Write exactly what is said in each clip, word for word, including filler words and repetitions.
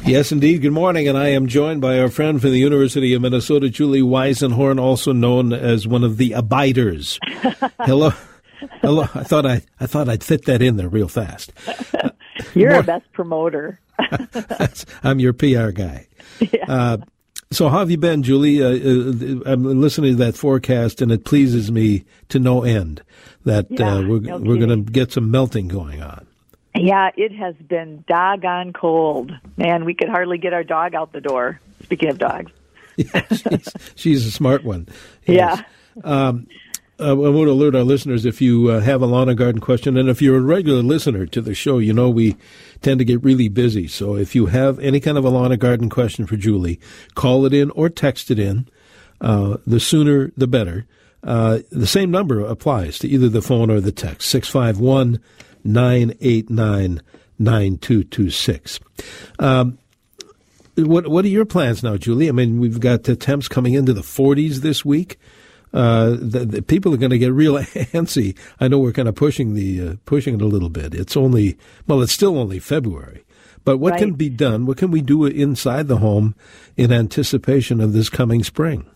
Yes, indeed. Good morning, and I am joined by our friend from the University of Minnesota, Julie Weisenhorn, also known as one of the Abiders. Hello. Hello. I thought I, I thought I'd fit that in there real fast. Uh, You're more, our best promoter. I'm your P R guy. Yeah. Uh, so how have you been, Julie? Uh, uh, I'm listening to that forecast, and it pleases me to no end that yeah, uh, we're, no we're going to get some melting going on. Yeah, it has been doggone cold. Man, we could hardly get our dog out the door. Speaking of dogs. Yeah, she's, she's a smart one. Yes. Yeah. Um, I want to alert our listeners if you uh, have a lawn and garden question, and if you're a regular listener to the show, you know we tend to get really busy. So if you have any kind of a lawn and garden question for Julie, call it in or text it in. Uh, the sooner, the better. Uh, the same number applies to either the phone or the text, six five one, nine eight nine, nine two two six. Um, what, what are your plans now, Julie? I mean, we've got the temps coming into the forties this week. Uh, the, the people are going to get real antsy. I know we're kind of pushing the uh, pushing it a little bit. It's only well, it's still only February, but what right. can be done? What can we do inside the home in anticipation of this coming spring?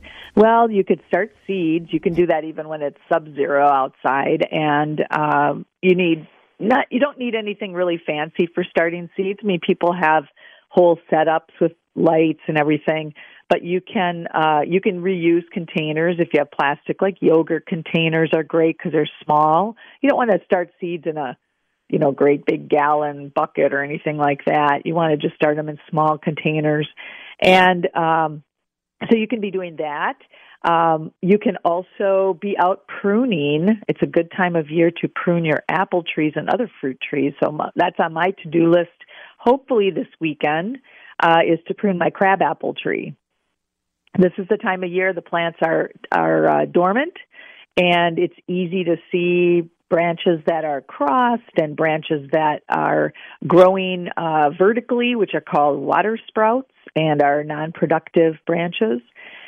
Well, you could start seeds. You can do that even when it's sub-zero outside, and um, you need not. You don't need anything really fancy for starting seeds. I mean, people have whole setups with lights and everything. But you can uh, you can reuse containers if you have plastic. Like yogurt containers are great because they're small. You don't want to start seeds in a you know great big gallon bucket or anything like that. You want to just start them in small containers, and um, so you can be doing that. Um, you can also be out pruning. It's a good time of year to prune your apple trees and other fruit trees. So my, that's on my to-do list. Hopefully this weekend uh, is to prune my crabapple tree. This is the time of year the plants are are uh, dormant, and it's easy to see branches that are crossed and branches that are growing uh, vertically, which are called water sprouts and are non-productive branches.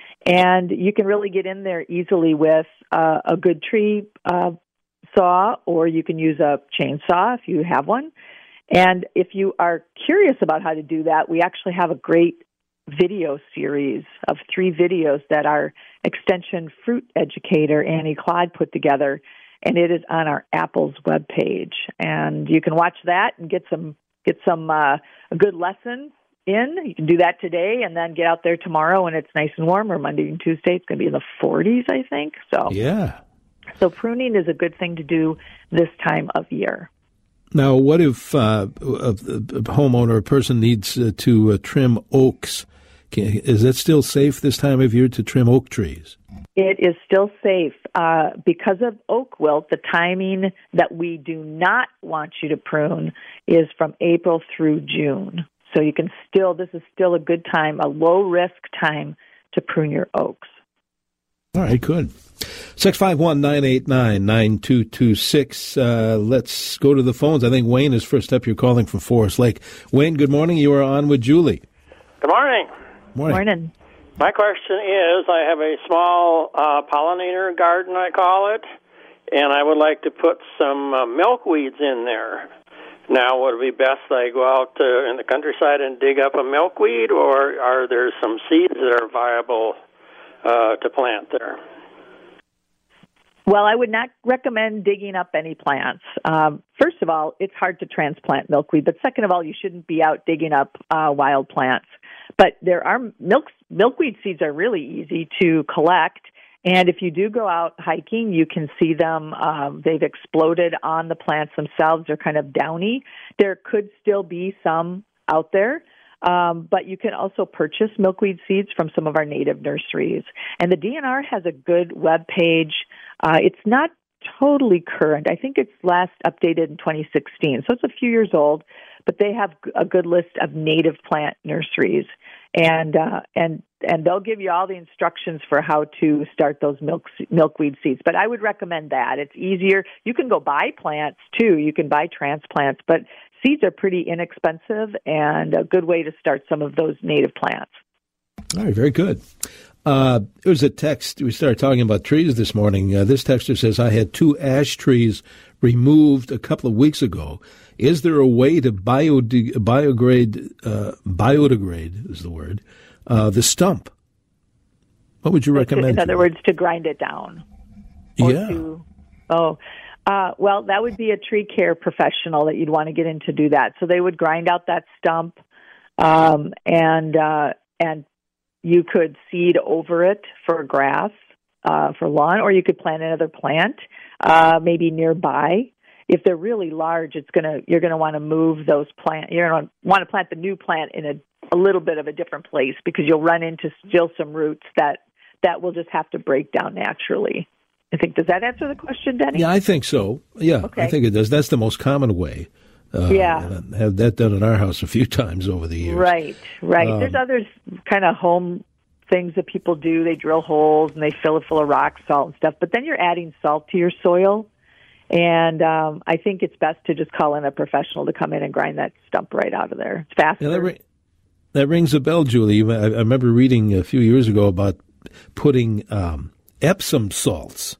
And you can really get in there easily with uh, a good tree uh, saw, or you can use a chainsaw if you have one. And if you are curious about how to do that, we actually have a great video series of three videos that our extension fruit educator, Annie Claude, put together, and it is on our Apples webpage. And you can watch that and get some get some uh, a good lesson in. You can do that today and then get out there tomorrow when it's nice and warm, or Monday and Tuesday. It's going to be in the forties, I think. So yeah. So pruning is a good thing to do this time of year. Now, what if uh, a, a homeowner, a person needs uh, to uh, trim oaks? Can, is it still safe this time of year to trim oak trees? It is still safe. Uh, because of oak wilt, the timing that we do not want you to prune is from April through June. So you can still, this is still a good time, a low-risk time to prune your oaks. All right, good. six five one, nine eight nine, nine two two six. Uh, let's go to the phones. I think Wayne is first up. You're calling from Forest Lake. Wayne, good morning. You are on with Julie. Good morning. Morning. Morning. My question is, I have a small uh, pollinator garden, I call it, and I would like to put some uh, milkweeds in there. Now, would it be best I go out uh, in the countryside and dig up a milkweed, or are there some seeds that are viable uh, to plant there? Well, I would not recommend digging up any plants. Um, first of all, it's hard to transplant milkweed, but second of all, you shouldn't be out digging up uh, wild plants. But there are milk, milkweed seeds are really easy to collect, and if you do go out hiking, you can see them. Um, they've exploded on the plants themselves. They're kind of downy. There could still be some out there. Um, but you can also purchase milkweed seeds from some of our native nurseries. And the D N R has a good web page. Uh, it's not totally current. I think it's last updated in twenty sixteen, so it's a few years old. But they have a good list of native plant nurseries, and uh, and and they'll give you all the instructions for how to start those milk milkweed seeds. But I would recommend that. It's easier. You can go buy plants too. You can buy transplants, but seeds are pretty inexpensive and a good way to start some of those native plants. All right, very good. Uh, it was a text. We started talking about trees this morning. Uh, this texter says, I had two ash trees removed a couple of weeks ago. Is there a way to biode- biodegrade, uh, biodegrade is the word, uh, the stump? What would you recommend? In other words, to grind it down. Or yeah. To, oh, uh, well, that would be a tree care professional that you'd want to get in to do that. So they would grind out that stump, um, and uh, and you could seed over it for grass, uh, for lawn, or you could plant another plant, uh, maybe nearby. If they're really large, it's gonna you're gonna want to move those plant. You're gonna want to plant the new plant in a, a little bit of a different place because you'll run into still some roots that that will just have to break down naturally. I think, does that answer the question, Denny? Yeah, I think so. Yeah, okay. I think it does. That's the most common way. Uh, yeah. I had that done in our house a few times over the years. Right, right. Um, There's other kind of home things that people do. They drill holes and they fill it full of rock salt and stuff. But then you're adding salt to your soil. And um, I think it's best to just call in a professional to come in and grind that stump right out of there. It's faster. Yeah, that, ri- that rings a bell, Julie. I, I remember reading a few years ago about putting um, Epsom salts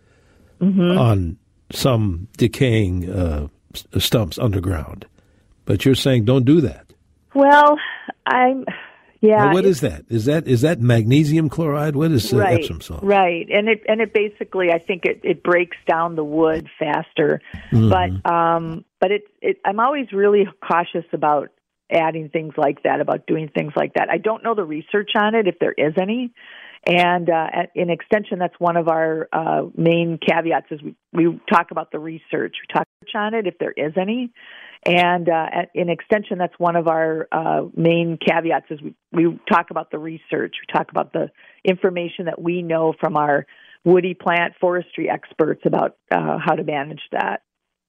mm-hmm. on some decaying uh, stumps underground. But you're saying don't do that. Well, I'm... Yeah, well, what is that? Is that is that magnesium chloride? What is uh, right, Epsom salt? Right, and it and it basically, I think it, it breaks down the wood faster. Mm-hmm. But um, but it, it I'm always really cautious about adding things like that, about doing things like that. I don't know the research on it, if there is any. And uh, at, in extension, that's one of our uh, main caveats is we, we talk about the research. We talk on it, if there is any. And uh, at, in extension, that's one of our uh, main caveats is we, we talk about the research. We talk about the information that we know from our woody plant forestry experts about uh, how to manage that.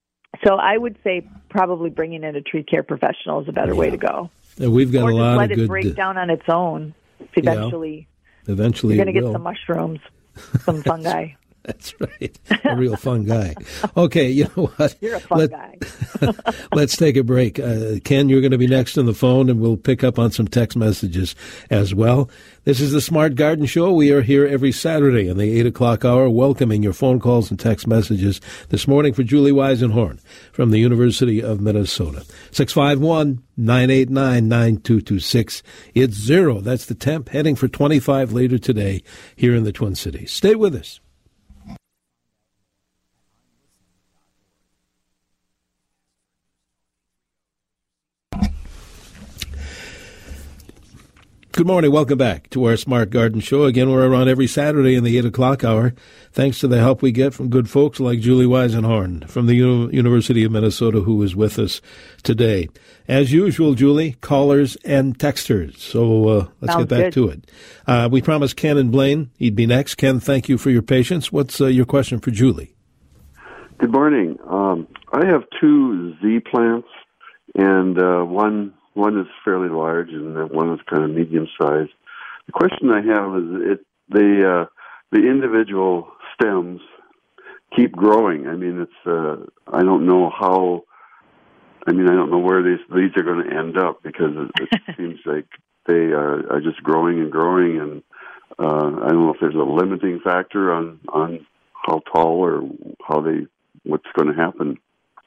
So I would say probably bringing in a tree care professional is a better yeah. way to go. And we've got or a just lot let of it good... break down on its own. Eventually, yeah. Eventually, you're going to get will. some mushrooms, some fungi. That's right. A real fun guy. Okay, you know what? You're a fun Let, guy. Let's take a break. Uh, Ken, you're going to be next on the phone, and we'll pick up on some text messages as well. This is the Smart Garden Show. We are here every Saturday in the eight o'clock hour, welcoming your phone calls and text messages. This morning for Julie Weisenhorn from the University of Minnesota. six five one, nine eight nine, nine two two six. It's zero. That's the temp, heading for twenty-five later today here in the Twin Cities. Stay with us. Good morning. Welcome back to our Smart Garden Show. Again, we're around every Saturday in the eight o'clock hour, thanks to the help we get from good folks like Julie Weisenhorn from the U- University of Minnesota, who is with us today. As usual, Julie, callers and texters. So uh, let's Sounds get back good. to it. Uh, we promised Ken and Blaine he'd be next. Ken, thank you for your patience. What's uh, your question for Julie? Good morning. Um, I have two Z plants, and uh, one... One is fairly large, and one is kind of medium sized. The question I have is, it the uh, the individual stems keep growing. I mean, it's uh, I don't know how. I mean, I don't know where these these are going to end up because it, it seems like they are, are just growing and growing, and uh, I don't know if there's a limiting factor on on how tall or how they what's going to happen.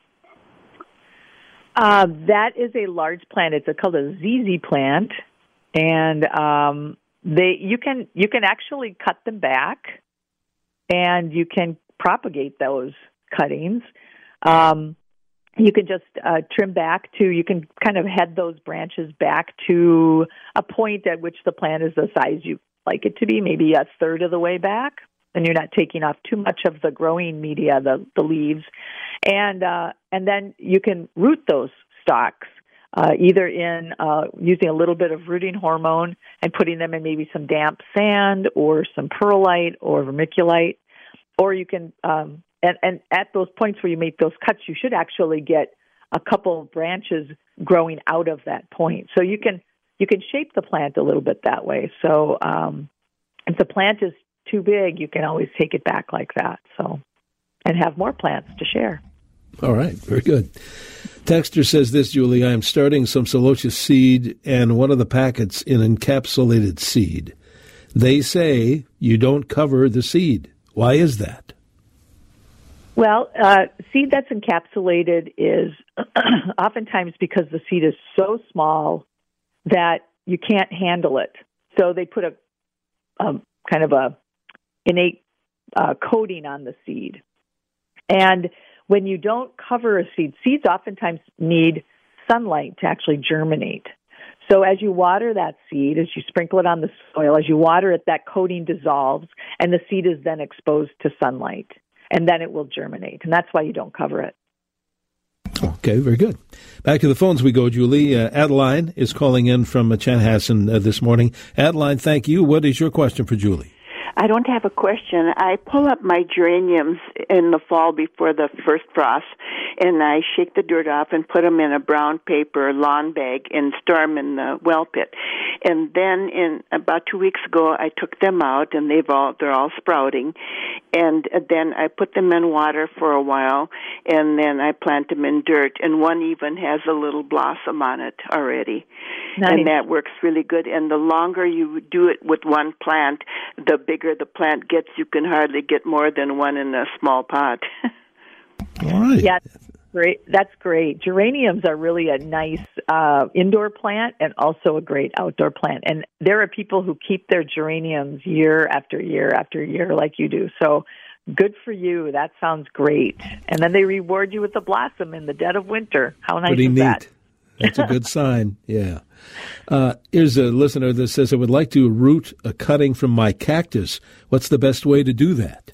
Uh, that is a large plant. It's a, called a Z Z plant, and um, they you can you can actually cut them back, and you can propagate those cuttings. Um, you can just uh, trim back to. You can kind of head those branches back to a point at which the plant is the size you like it to be, maybe a third of the way back, and you're not taking off too much of the growing media, the the leaves. And uh, and then you can root those stalks, uh, either in uh, using a little bit of rooting hormone and putting them in maybe some damp sand or some perlite or vermiculite, or you can, um, and, and at those points where you make those cuts, you should actually get a couple of branches growing out of that point. So you can you can shape the plant a little bit that way. So um, if the plant is too big, you can always take it back like that. So and have more plants to share. All right, very good. Texter says this, Julie, I am starting some celosia seed and one of the packets in encapsulated seed. They say you don't cover the seed. Why is that? Well, uh, seed that's encapsulated is oftentimes because the seed is so small that you can't handle it. So they put a, a kind of a innate uh, coating on the seed. And when you don't cover a seed, seeds oftentimes need sunlight to actually germinate. So as you water that seed, as you sprinkle it on the soil, as you water it, that coating dissolves, and the seed is then exposed to sunlight. And then it will germinate. And that's why you don't cover it. Okay, very good. Back to the phones we go, Julie. Uh, Adeline is calling in from uh, Chanhassen uh, this morning. Adeline, thank you. What is your question for Julie? I don't have a question. I pull up my geraniums in the fall before the first frost, and I shake the dirt off and put them in a brown paper lawn bag and store them in the well pit. And then in about two weeks ago, I took them out, and they've all they're all sprouting. And then I put them in water for a while, and then I plant them in dirt. And one even has a little blossom on it already. Nice. And that works really good. And the longer you do it with one plant, the bigger the plant gets. You can hardly get more than one in a small pot. All right. Yeah, great. That's great. Geraniums are really a nice uh, indoor plant and also a great outdoor plant. And there are people who keep their geraniums year after year after year like you do. So good for you. That sounds great. And then they reward you with a blossom in the dead of winter. How nice Pretty is neat. that? That's a good sign, yeah. Uh, here's a listener that says, I would like to root a cutting from my cactus. What's the best way to do that?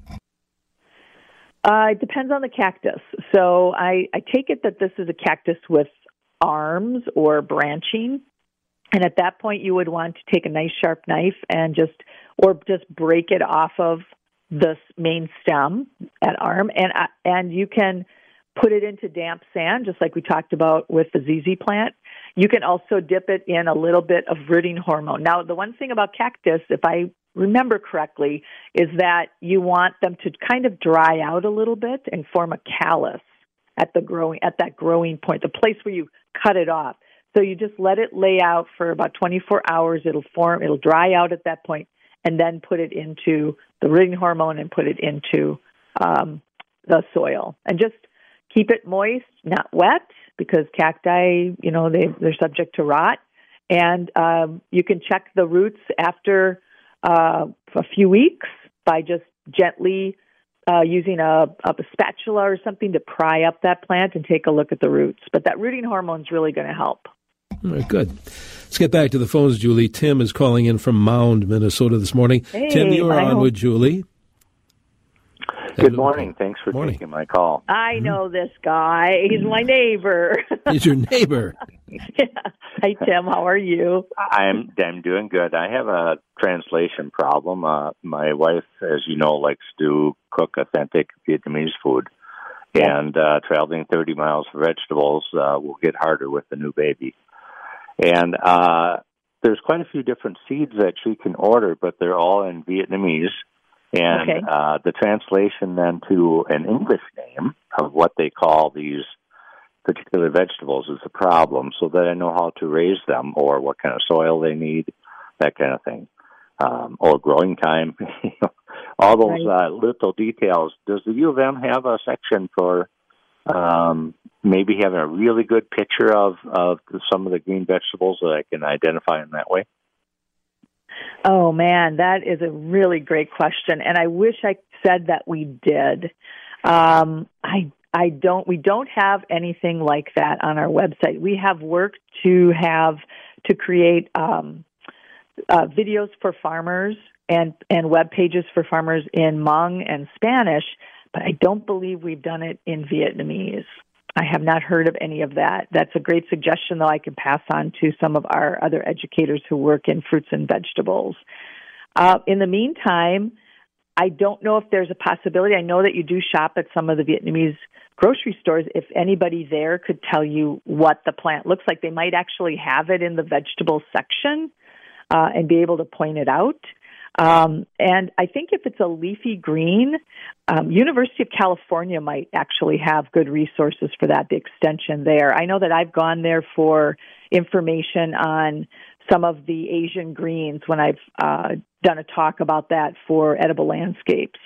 Uh, it depends on the cactus. So I, I take it that this is a cactus with arms or branching. And at that point, you would want to take a nice sharp knife and just, or just break it off of the main stem at arm. And, uh, and you can put it into damp sand, just like we talked about with the Z Z plant. You can also dip it in a little bit of rooting hormone. Now, the one thing about cactus, if I remember correctly, is that you want them to kind of dry out a little bit and form a callus at the growing at that growing point, the place where you cut it off. So you just let it lay out for about twenty-four hours. It'll form, it'll dry out at that point, and then put it into the rooting hormone and put it into um, the soil. And just keep it moist, not wet, because cacti, you know, they, they're subject to rot. And um, you can check the roots after uh, a few weeks by just gently uh, using a, a spatula or something to pry up that plant and take a look at the roots. But that rooting hormone is really going to help. All right, good. Let's get back to the phones, Julie. Tim is calling in from Mound, Minnesota this morning. Hey, Tim, you're on home. with Julie. Good morning. Thanks for morning. taking my call. I know this guy. He's my neighbor. He's your neighbor. Yeah. Hi, Tim. How are you? I'm I'm doing good. I have a translation problem. Uh, my wife, as you know, likes to cook authentic Vietnamese food, yeah. and uh, traveling thirty miles for vegetables uh, will get harder with the new baby. And uh, there's quite a few different seeds that she can order, but they're all in Vietnamese. And okay. uh, the translation then to an English name of what they call these particular vegetables is a problem, so that I know how to raise them or what kind of soil they need, that kind of thing, um, or growing time, all those right. uh, little details. Does the U of M have a section for um, maybe having a really good picture of, of some of the green vegetables that I can identify in that way? Oh, man, that is a really great question, and I wish I said that we did. Um, I I don't. We don't have anything like that on our website. We have worked to have to create um, uh, videos for farmers and and web pages for farmers in Hmong and Spanish, but I don't believe we've done it in Vietnamese. I have not heard of any of that. That's a great suggestion, though, I can pass on to some of our other educators who work in fruits and vegetables. Uh, in the meantime, I don't know if there's a possibility. I know that you do shop at some of the Vietnamese grocery stores. If anybody there could tell you what the plant looks like, they might actually have it in the vegetable section uh, and be able to point it out. Um, and I think if it's a leafy green, um, University of California might actually have good resources for that, the extension there. I know that I've gone there for information on some of the Asian greens when I've uh, done a talk about that for edible landscapes.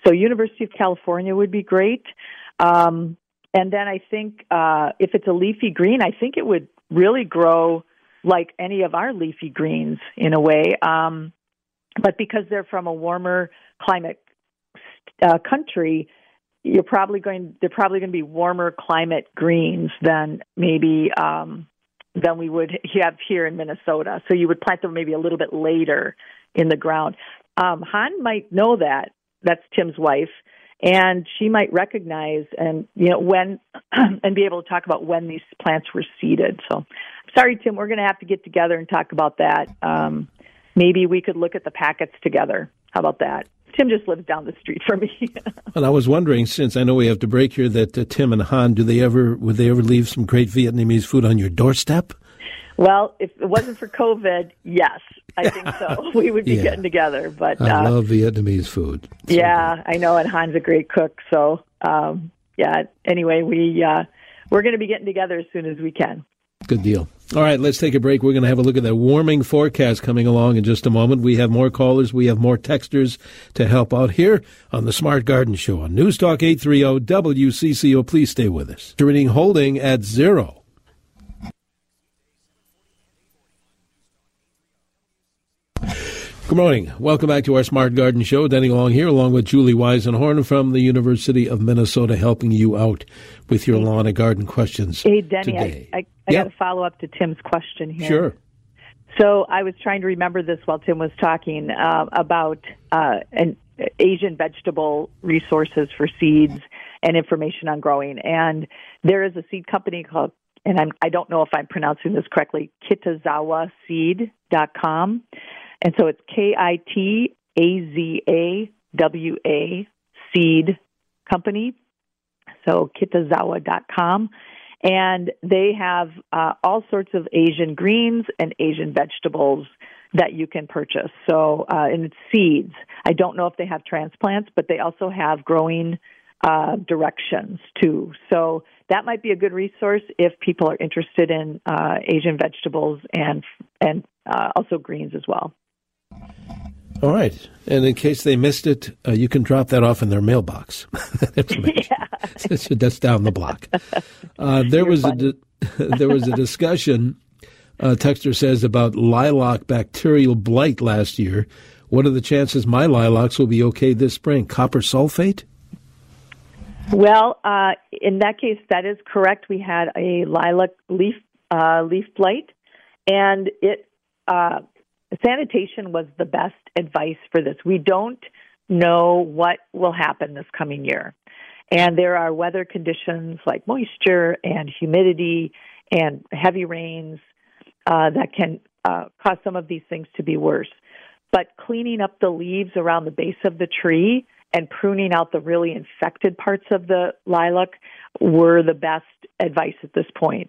So University of California would be great. Um, and then I think uh, if it's a leafy green, I think it would really grow like any of our leafy greens in a way. Um, but because they're from a warmer climate uh, country, you're probably going. They're probably going to be warmer climate greens than maybe um, than we would have here in Minnesota. So you would plant them maybe a little bit later in the ground. Um, Han might know that. That's Tim's wife, and she might recognize and you know when and be able to talk about when these plants were seeded. So, sorry, Tim, we're going to have to get together and talk about that. Um, maybe we could look at the packets together. How about that? Tim just lives down the street from me. And I was wondering, since I know we have to break here, that uh, Tim and Han, do they ever would they ever leave some great Vietnamese food on your doorstep? Well, if it wasn't for COVID, yes, I think so. We would be yeah. getting together. But I uh, love Vietnamese food. So yeah, good. I know, and Han's a great cook. So um, yeah. Anyway, we uh, we're going to be getting together as soon as we can. Good deal. All right, let's take a break. We're going to have a look at that warming forecast coming along in just a moment. We have more callers. We have more texters to help out here on the Smart Garden Show on News Talk eight thirty W C C O. Please stay with us. Reading holding at zero. Good morning. Welcome back to our Smart Garden Show. Denny Long here, along with Julie Weisenhorn from the University of Minnesota, helping you out with your lawn and garden questions. Hey, Denny, today. I, I, I yep. got to follow up to Tim's question here. Sure. So I was trying to remember this while Tim was talking uh, about uh, an Asian vegetable resources for seeds and information on growing. And there is a seed company called, and I'm, I don't know if I'm pronouncing this correctly, kitazawa seed dot com. And so it's K I T A Z A W A seed company, so kitazawa dot com. And they have uh, all sorts of Asian greens and Asian vegetables that you can purchase. So, uh, and it's seeds. I don't know if they have transplants, but they also have growing uh, directions too. So that might be a good resource if people are interested in uh, Asian vegetables and and uh, also greens as well. All right. And in case they missed it, uh, you can drop that off in their mailbox. Yeah. That's down the block. Uh, there, was a di- there was a discussion, uh, Texter says, about lilac bacterial blight last year. What are the chances my lilacs will be okay this spring? Copper sulfate? Well, uh, in that case, that is correct. We had a lilac leaf uh, leaf blight, and it uh, sanitation was the best advice for this. We don't know what will happen this coming year, and there are weather conditions like moisture and humidity and heavy rains uh, that can uh, cause some of these things to be worse. But cleaning up the leaves around the base of the tree and pruning out the really infected parts of the lilac were the best advice at this point.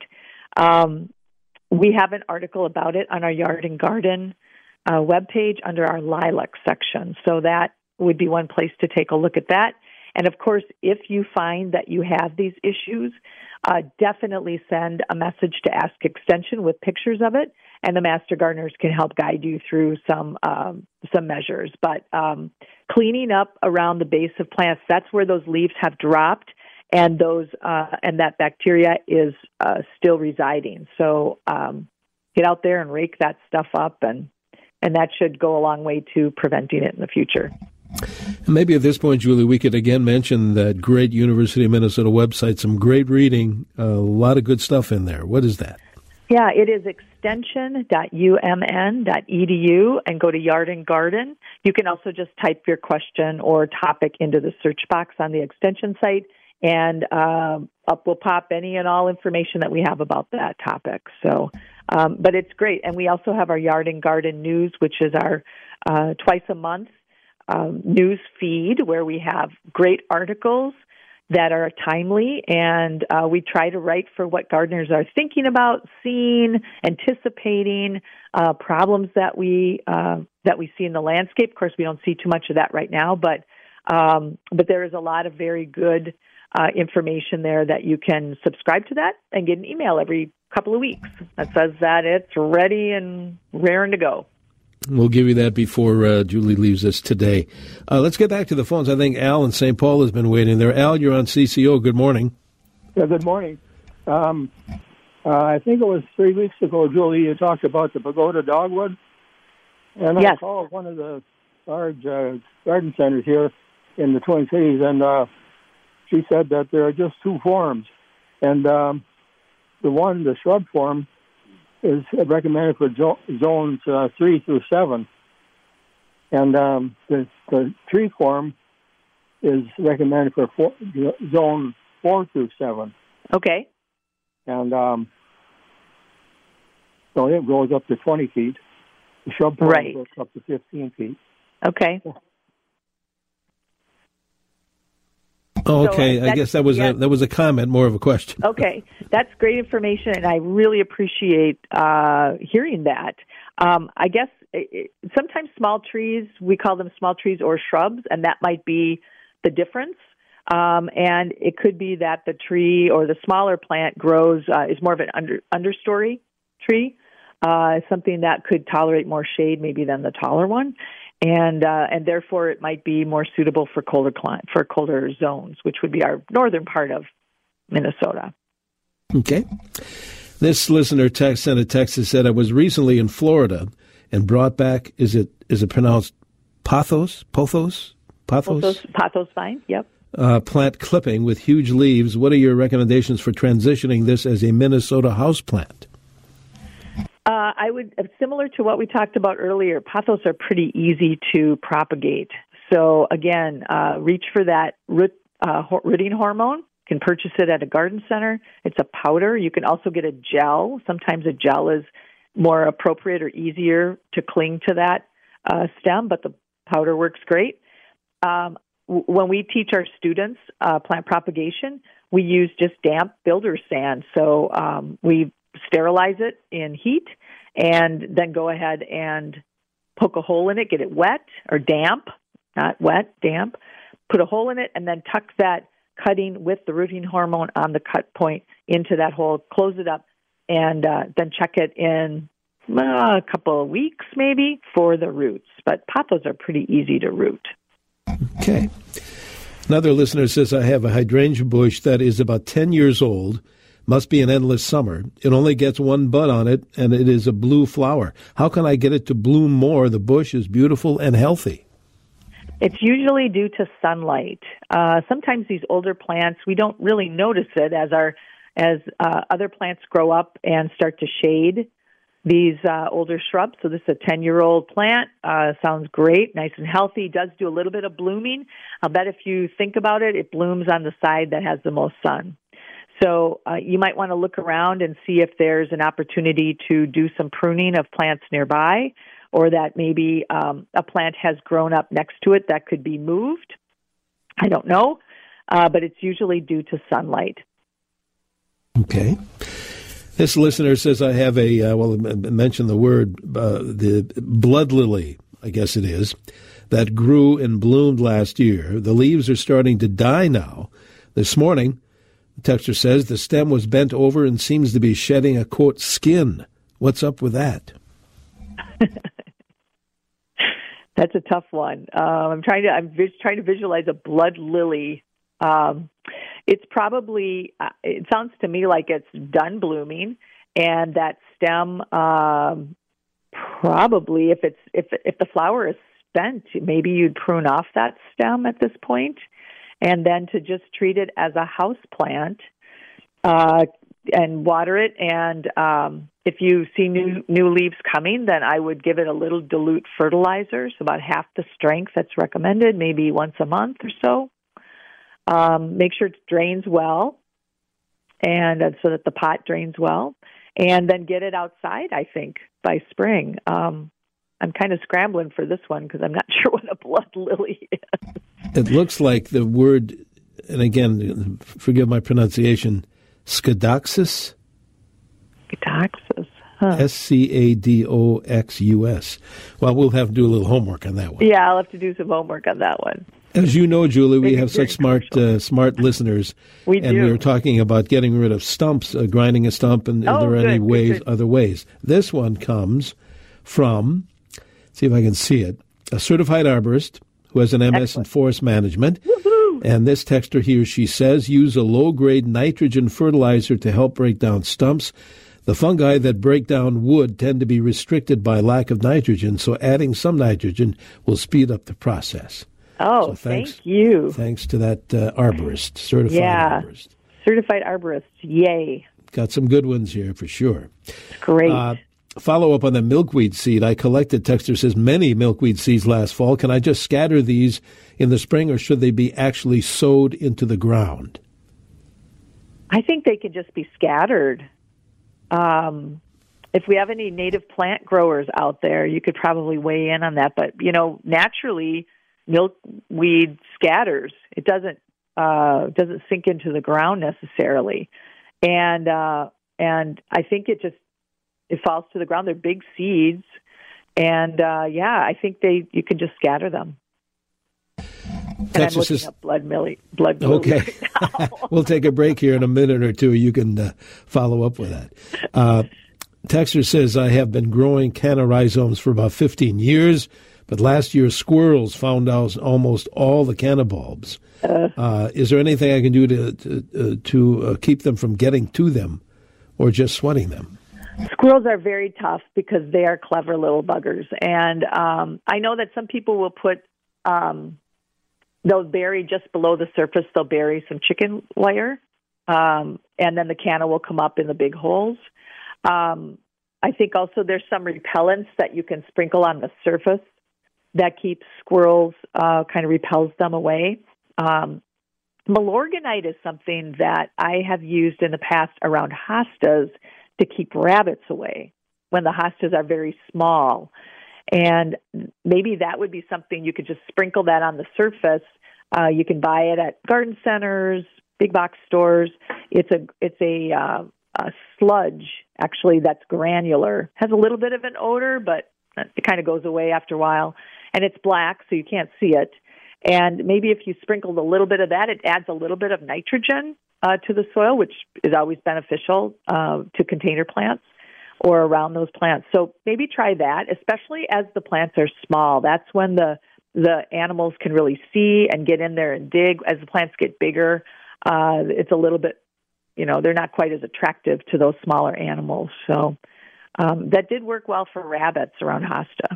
Um, we have an article about it on our Yard and Garden uh, webpage under our lilac section, so that would be one place to take a look at that. And, of course, if you find that you have these issues, uh, definitely send a message to Ask Extension with pictures of it, and the Master Gardeners can help guide you through some um, some measures. But um, cleaning up around the base of plants, that's where those leaves have dropped, and those uh, and that bacteria is uh, still residing. So um, get out there and rake that stuff up, and and that should go a long way to preventing it in the future. And maybe at this point, Julie, we could again mention that great University of Minnesota website, some great reading, a lot of good stuff in there. What is that? Yeah, it is extension dot U M N dot E D U, and go to Yard and Garden. You can also just type your question or topic into the search box on the extension site, and uh, up will pop any and all information that we have about that topic. So, um, but it's great. And we also have our Yard and Garden News, which is our uh, twice a month um, news feed where we have great articles that are timely, and uh, we try to write for what gardeners are thinking about, seeing, anticipating, uh, problems that we uh, that we see in the landscape. Of course, we don't see too much of that right now, but um, but there is a lot of very good uh, information there that you can subscribe to that and get an email every couple of weeks that says that it's ready and raring to go. We'll give you that before uh, Julie leaves us today. Uh, let's get back to the phones. I think Al in Saint Paul has been waiting there. Al, you're on C C O. Good morning. Yeah, good morning. Um, uh, I think it was three weeks ago, Julie, you talked about the pagoda dogwood. And yes. I called one of the large uh, garden centers here in the Twin Cities, and uh, she said that there are just two forms. And um, the one, the shrub form, is recommended for zo- zones uh, three through seven. And um, the, the tree form is recommended for four, zone four through seven. Okay. And um, so it goes up to twenty feet. The shrub form right. goes up to fifteen feet. Okay. Oh, okay. So, uh, I guess that was yeah. a, that was a comment, more of a question. Okay, that's great information, and I really appreciate uh, hearing that. Um, I guess it, sometimes small trees, we call them small trees or shrubs, and that might be the difference. Um, and it could be that the tree or the smaller plant grows uh, is more of an under understory tree, uh, something that could tolerate more shade maybe than the taller one. And uh, and therefore, it might be more suitable for colder cli- for colder zones, which would be our northern part of Minnesota. Okay. This listener text sent a text that said, "I was recently in Florida and brought back. Is it is it pronounced pothos? Pothos? Pothos? Pothos, pothos vine. Yep. Uh, plant clipping with huge leaves. What are your recommendations for transitioning this as a Minnesota houseplant?" Uh, I would, similar to what we talked about earlier, pothos are pretty easy to propagate. So again, uh, reach for that root, uh, rooting hormone. You can purchase it at a garden center. It's a powder. You can also get a gel. Sometimes a gel is more appropriate or easier to cling to that uh, stem, but the powder works great. Um, w- when we teach our students uh, plant propagation, we use just damp builder sand. So um, we sterilize it in heat, and then go ahead and poke a hole in it, get it wet or damp, not wet, damp, put a hole in it, and then tuck that cutting with the rooting hormone on the cut point into that hole, close it up, and uh, then check it in uh, a couple of weeks maybe for the roots. But pothos are pretty easy to root. Okay. Another listener says, I have a hydrangea bush that is about ten years old. Must be an endless summer. It only gets one bud on it, and it is a blue flower. How can I get it to bloom more? The bush is beautiful and healthy. It's usually due to sunlight. Uh, sometimes these older plants, we don't really notice it as our as uh, other plants grow up and start to shade these uh, older shrubs. So this is a ten-year-old plant. Uh, sounds great, nice and healthy. Does do a little bit of blooming. I'll bet if you think about it, it blooms on the side that has the most sun. So uh, you might want to look around and see if there's an opportunity to do some pruning of plants nearby, or that maybe um, a plant has grown up next to it that could be moved. I don't know, uh, but it's usually due to sunlight. Okay. This listener says, I have a, uh, well, I mentioned the word, uh, the blood lily, I guess it is, that grew and bloomed last year. The leaves are starting to die now. This morning, the texter says the stem was bent over and seems to be shedding a, quote, skin. What's up with that? That's a tough one. Um, I'm trying to I'm vis- trying to visualize a blood lily. Um, it's probably uh, it sounds to me like it's done blooming, and that stem um, probably if it's if if the flower is spent, maybe you'd prune off that stem at this point. And then to just treat it as a house plant uh, and water it. And um, if you see new new leaves coming, then I would give it a little dilute fertilizer, so about half the strength that's recommended, maybe once a month or so. Um, make sure it drains well, and uh, so that the pot drains well. And then get it outside, I think, by spring. Um, I'm kind of scrambling for this one because I'm not sure what a blood lily is. It looks like the word, and again, forgive my pronunciation, Scadoxus? Scadoxus. Huh. S C A D O X U S. Well, we'll have to do a little homework on that one. Yeah, I'll have to do some homework on that one. As you know, Julie, we Maybe have such smart uh, smart listeners. We and do. we were talking about getting rid of stumps, uh, grinding a stump, and Oh, are there good, any good, ways, good. other ways? This one comes from see if I can see it, a certified arborist who has an M S Excellent. in forest management. Woo-hoo! And this texter, he or she says, use a low-grade nitrogen fertilizer to help break down stumps. The fungi that break down wood tend to be restricted by lack of nitrogen, so adding some nitrogen will speed up the process. Oh, so thanks, thank you. Thanks to that uh, arborist, certified yeah. arborist. Certified arborist, yay. Got some good ones here for sure. Great. Uh, follow up on the milkweed seed. I collected, texter says, many milkweed seeds last fall. Can I just scatter these in the spring, or should they be actually sowed into the ground? I think they can just be scattered. Um, if we have any native plant growers out there, you could probably weigh in on that. But, you know, naturally, milkweed scatters. It doesn't uh, doesn't sink into the ground necessarily. And uh, and I think it just it falls to the ground. They're big seeds, and uh, yeah, I think they you can just scatter them. And Texas I'm looking is, up blood millie, blood millie okay. right now. We'll take a break here in a minute or two. You can uh, follow up with that. Uh, Texter says, I have been growing canna rhizomes for about fifteen years, but last year squirrels found out almost all the canna bulbs. Uh, uh, is there anything I can do to to, uh, to uh, keep them from getting to them, or just sweating them? Squirrels are very tough because they are clever little buggers. And um, I know that some people will put, um, they'll bury just below the surface, they'll bury some chicken wire, um, and then the canna will come up in the big holes. Um, I think also there's some repellents that you can sprinkle on the surface that keeps squirrels, uh, kind of repels them away. Um, Milorganite is something that I have used in the past around hostas to keep rabbits away when the hostas are very small. And maybe that would be something you could just sprinkle that on the surface. Uh, you can buy it at garden centers, big box stores. It's a it's a, uh, a sludge, actually, that's granular. Has a little bit of an odor, but it kind of goes away after a while. And it's black, so you can't see it. And maybe if you sprinkled a little bit of that, it adds a little bit of nitrogen uh, to the soil, which is always beneficial uh, to container plants or around those plants. So maybe try that, especially as the plants are small. That's when the the animals can really see and get in there and dig. As the plants get bigger, uh, it's a little bit, you know, they're not quite as attractive to those smaller animals. So um, that did work well for rabbits around hosta.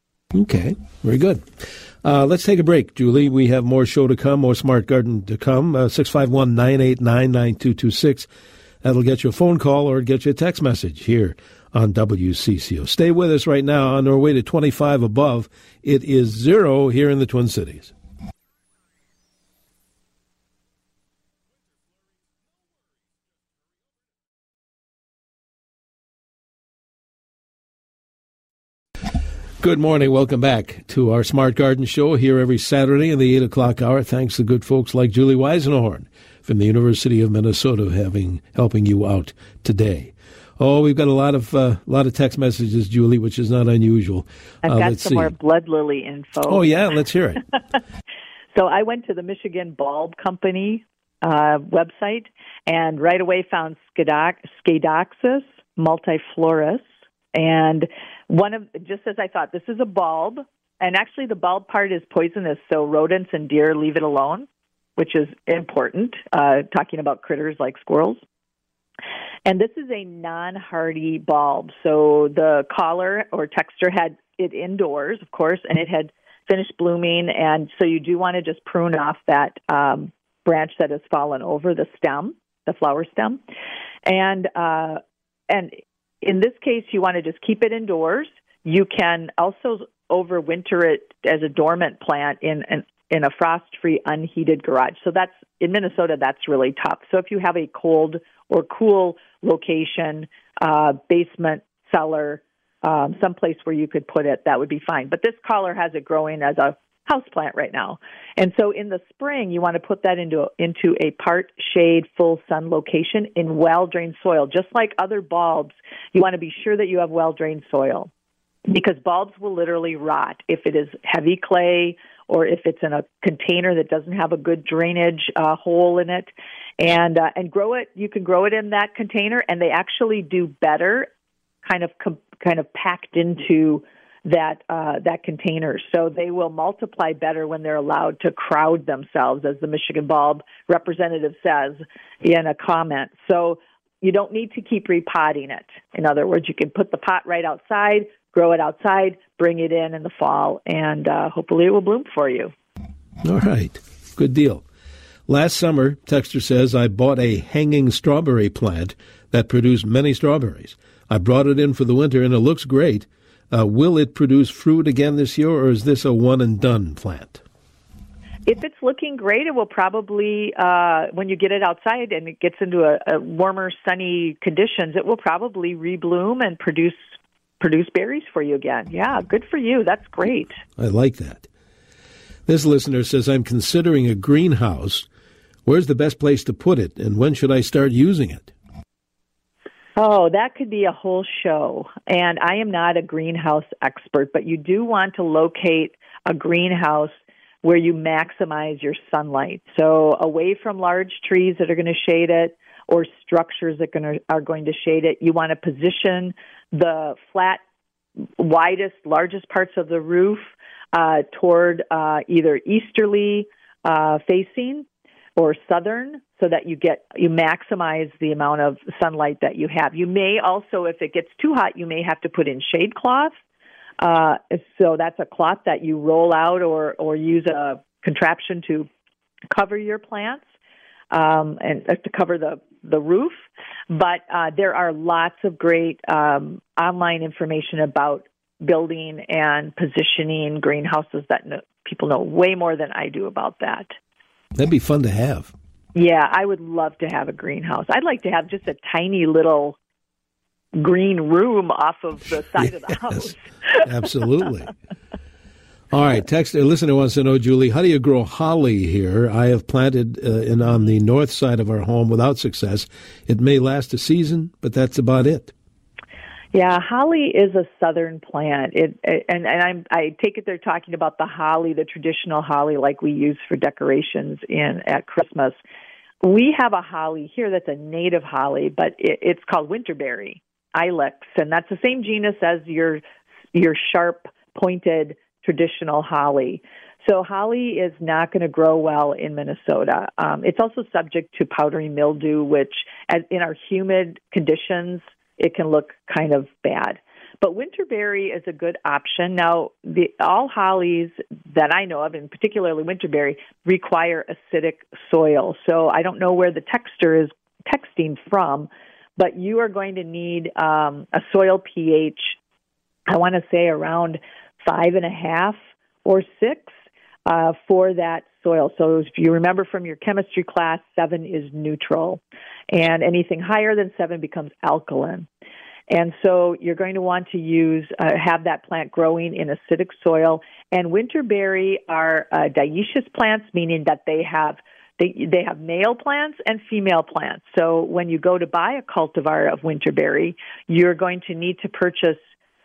Okay, very good. Uh, let's take a break, Julie. We have more show to come, more Smart Garden to come. Uh, six five one, nine eight nine, nine two two six. That'll get you a phone call or get you a text message here on W C C O. Stay with us right now. On our way to twenty-five above, it is zero here in the Twin Cities. Good morning. Welcome back to our Smart Garden Show here every Saturday in the eight o'clock hour. Thanks to good folks like Julie Weisenhorn from the University of Minnesota having helping you out today. Oh, we've got a lot of uh, lot of text messages, Julie, which is not unusual. I've uh, got let's some see. more blood lily info. Oh, yeah, let's hear it. So I went to the Michigan Bulb Company uh, website and right away found Scadox- Scadoxus multiflorus. And one of, just as I thought, this is a bulb. And actually the bulb part is poisonous, so rodents and deer leave it alone, which is important, uh, talking about critters like squirrels. And this is a non-hardy bulb. So the caller or texter had it indoors, of course, and it had finished blooming. And so you do want to just prune off that um, branch that has fallen over the stem, the flower stem. And uh, and in this case, you want to just keep it indoors. You can also overwinter it as a dormant plant in an in a frost-free, unheated garage. So that's, in Minnesota, that's really tough. So if you have a cold or cool location, uh, basement, cellar, um, someplace where you could put it, that would be fine. But this caller has it growing as a house plant right now. And so in the spring, you want to put that into, into a part shade, full sun location in well-drained soil. Just like other bulbs, you want to be sure that you have well-drained soil, because bulbs will literally rot if it is heavy clay or if it's in a container that doesn't have a good drainage uh, hole in it. And uh, and grow it, you can grow it in that container, and they actually do better kind of com- kind of packed into that uh, that container. So they will multiply better when they're allowed to crowd themselves, as the Michigan Bulb representative says in a comment. So you don't need to keep repotting it. In other words, you can put the pot right outside, grow it outside, bring it in in the fall, and uh, hopefully it will bloom for you. All right. Good deal. Last summer, Texter says, I bought a hanging strawberry plant that produced many strawberries. I brought it in for the winter, and it looks great. Uh, will it produce fruit again this year, or is this a one-and-done plant? If it's looking great, it will probably, uh, when you get it outside and it gets into a, a warmer, sunny conditions, it will probably rebloom and produce produce berries for you again. Yeah, good for you. That's great. I like that. This listener says, I'm considering a greenhouse. Where's the best place to put it, and when should I start using it? Oh, that could be a whole show. And I am not a greenhouse expert, but you do want to locate a greenhouse where you maximize your sunlight. So away from large trees that are going to shade it or structures that gonna, are going to shade it, you want to position the flat, widest, largest parts of the roof uh, toward uh, either easterly uh, facing or southern, so that you get you maximize the amount of sunlight that you have. You may also, if it gets too hot, you may have to put in shade cloth. Uh, so that's a cloth that you roll out or or use a contraption to cover your plants um, and uh, to cover the the roof. But uh, there are lots of great um, online information about building and positioning greenhouses that no, people know way more than I do about that. That'd be fun to have. Yeah, I would love to have a greenhouse. I'd like to have just a tiny little green room off of the side yes, of the house. Absolutely. All right, text, a listener wants to know, Julie, how do you grow holly here? I have planted uh, in on the north side of our home without success. It may last a season, but that's about it. Yeah, holly is a southern plant. It, and and I'm, I take it they're talking about the holly, the traditional holly like we use for decorations in at Christmas. We have a holly here that's a native holly, but it, it's called winterberry, ilex, and that's the same genus as your your sharp, pointed traditional holly. So holly is not going to grow well in Minnesota. Um, it's also subject to powdery mildew, which as in our humid conditions, it can look kind of bad. But winterberry is a good option. Now, the, all hollies that I know of, and particularly winterberry, require acidic soil. So I don't know where the texter is texting from, but you are going to need um, a soil pH, I want to say around five and a half or six uh, for that soil. So if you remember from your chemistry class, seven is neutral, and anything higher than seven becomes alkaline. And so you're going to want to use uh, have that plant growing in acidic soil. And winterberry are uh, dioecious plants, meaning that they have they they have male plants and female plants. So when you go to buy a cultivar of winterberry, you're going to need to purchase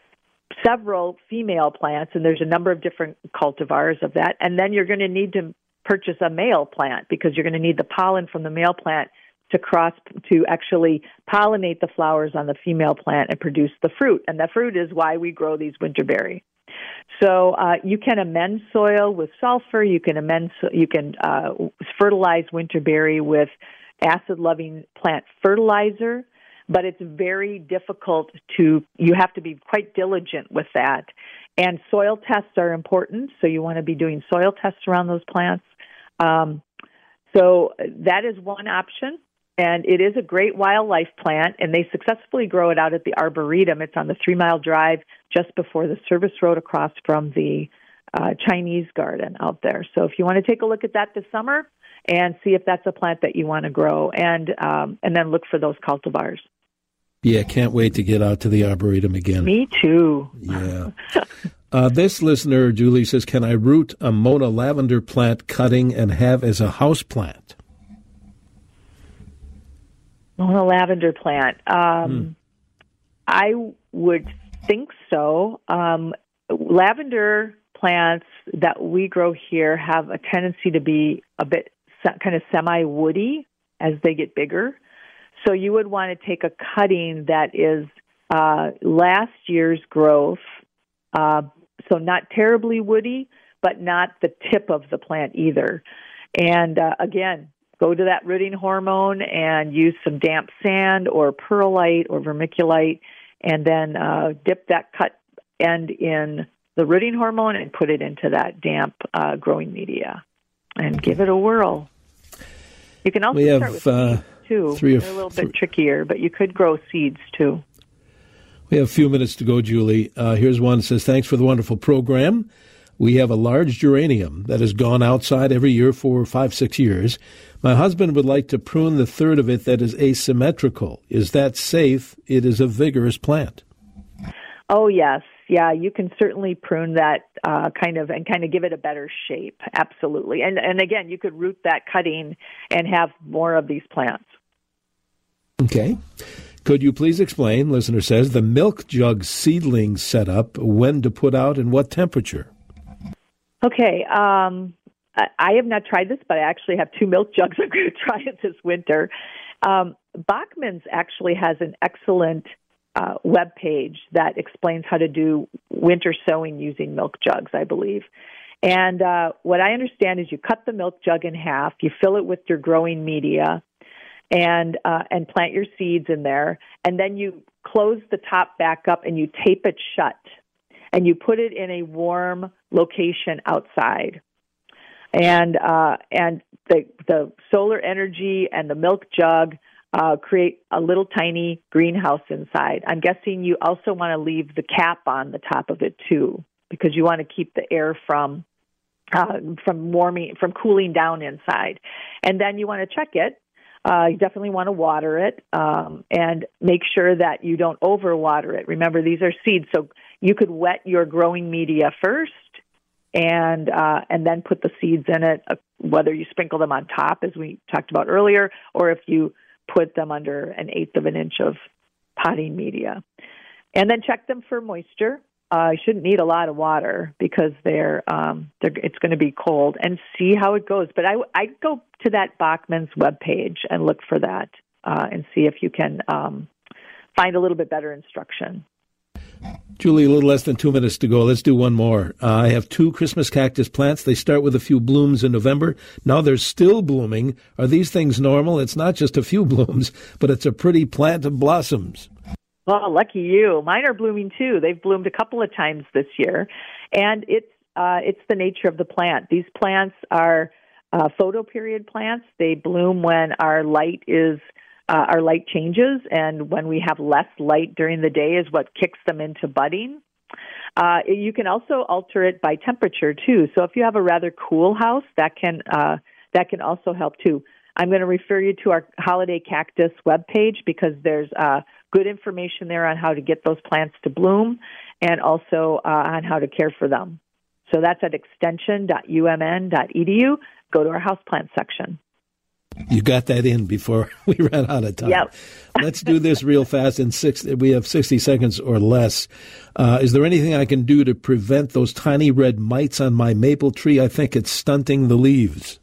several female plants, and there's a number of different cultivars of that. And then you're going to need to purchase a male plant because you're going to need the pollen from the male plant to cross to actually pollinate the flowers on the female plant and produce the fruit. And the fruit is why we grow these winterberry. So uh, you can amend soil with sulfur. You can amend. You can uh, fertilize winterberry with acid-loving plant fertilizer. But it's very difficult to. You have to be quite diligent with that. And soil tests are important. So you want to be doing soil tests around those plants. Um, so that is one option. And it is a great wildlife plant, and they successfully grow it out at the Arboretum. It's on the three-mile drive just before the service road across from the uh, Chinese garden out there. So if you want to take a look at that this summer and see if that's a plant that you want to grow, and um, and then look for those cultivars. Yeah, can't wait to get out to the Arboretum again. Me too. Yeah. uh, this listener, Julie, says, can I root a Mona lavender plant cutting and have as a house plant? Mona lavender plant. Um, hmm. I would think so. Um, lavender plants that we grow here have a tendency to be a bit se- kind of semi-woody as they get bigger. So you would want to take a cutting that is uh, last year's growth Uh, so not terribly woody, but not the tip of the plant either. And uh, again, go to that rooting hormone and use some damp sand or perlite or vermiculite, and then uh, dip that cut end in the rooting hormone and put it into that damp uh, growing media and give it a whirl. You can also we have, start with uh, seeds too. Three or They're a little th- bit trickier, but you could grow seeds too. We have a few minutes to go, Julie. Uh, here's one that says, thanks for the wonderful program. We have a large geranium that has gone outside every year for five, six years. My husband would like to prune the third of it that is asymmetrical. Is that safe? It is a vigorous plant. Oh, yes. Yeah, you can certainly prune that uh, kind of and kind of give it a better shape. Absolutely. And and again, you could root that cutting and have more of these plants. Okay. Could you please explain, listener says, the milk jug seedling setup, when to put out and what temperature? Okay. Um, I have not tried this, but I actually have two milk jugs. I'm going to try it this winter. Um, Bachman's actually has an excellent uh, web page that explains how to do winter sowing using milk jugs, I believe. And uh, what I understand is you cut the milk jug in half, you fill it with your growing media, and uh, and plant your seeds in there, and then you close the top back up and you tape it shut, and you put it in a warm location outside. And uh, and the the solar energy and the milk jug uh, create a little tiny greenhouse inside. I'm guessing you also want to leave the cap on the top of it too, because you want to keep the air from uh, from warming, from cooling down inside. And then you want to check it. Uh, you definitely want to water it um, and make sure that you don't overwater it. Remember, these are seeds, so you could wet your growing media first and uh, and then put the seeds in it, uh, whether you sprinkle them on top, as we talked about earlier, or if you put them under an eighth of an inch of potting media. And then check them for moisture. Uh, you shouldn't need a lot of water because they're, um, they're it's going to be cold, and see how it goes. But I I'd go to that Bachman's webpage and look for that uh, and see if you can um, find a little bit better instruction. Julie, a little less than two minutes to go. Let's do one more. Uh, I have two Christmas cactus plants. They start with a few blooms in November. Now they're still blooming. Are these things normal? It's not just a few blooms, but it's a pretty plant of blossoms. Well, lucky you. Mine are blooming too. They've bloomed a couple of times this year, and it's uh, it's the nature of the plant. These plants are uh, photoperiod plants. They bloom when our light is uh, our light changes, and when we have less light during the day is what kicks them into budding. Uh, you can also alter it by temperature too. So if you have a rather cool house, that can uh, that can also help too. I'm going to refer you to our Holiday Cactus webpage because there's uh, good information there on how to get those plants to bloom and also uh, on how to care for them. So that's at extension dot u m n dot e d u. Go to our houseplant section. You got that in before we ran out of time. Yep. Let's do this real fast. In six, we have sixty seconds or less. Uh, is there anything I can do to prevent those tiny red mites on my maple tree? I think it's stunting the leaves.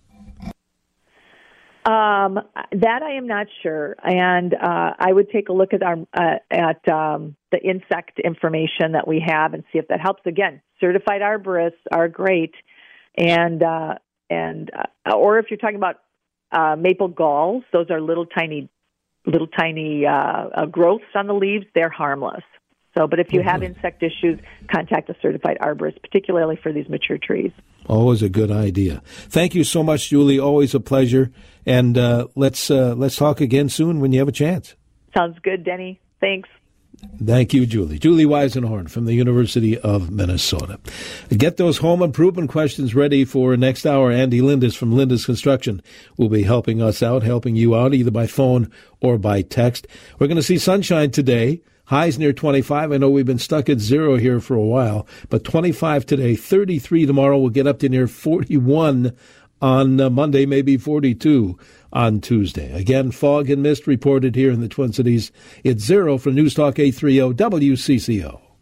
Um, that I am not sure, and uh, I would take a look at our uh, at um, the insect information that we have and see if that helps. Again, certified arborists are great, and uh, and uh, or if you're talking about uh, maple galls, those are little tiny, little tiny uh, uh, growths on the leaves. They're harmless. So, but if you mm-hmm. have insect issues, contact a certified arborist, particularly for these mature trees. Always a good idea. Thank you so much, Julie. Always a pleasure. And uh, let's uh, let's talk again soon when you have a chance. Sounds good, Denny. Thanks. Thank you, Julie. Julie Weisenhorn from the University of Minnesota. Get those home improvement questions ready for next hour. Andy Lindis from Lindis Construction will be helping us out, helping you out either by phone or by text. We're going to see sunshine today. Highs near twenty-five. I know we've been stuck at zero here for a while, but twenty-five today, thirty-three tomorrow. We'll get up to near forty-one on uh, Monday, maybe forty-two on Tuesday. Again, fog and mist reported here in the Twin Cities. It's zero for News Talk eight thirty W C C O.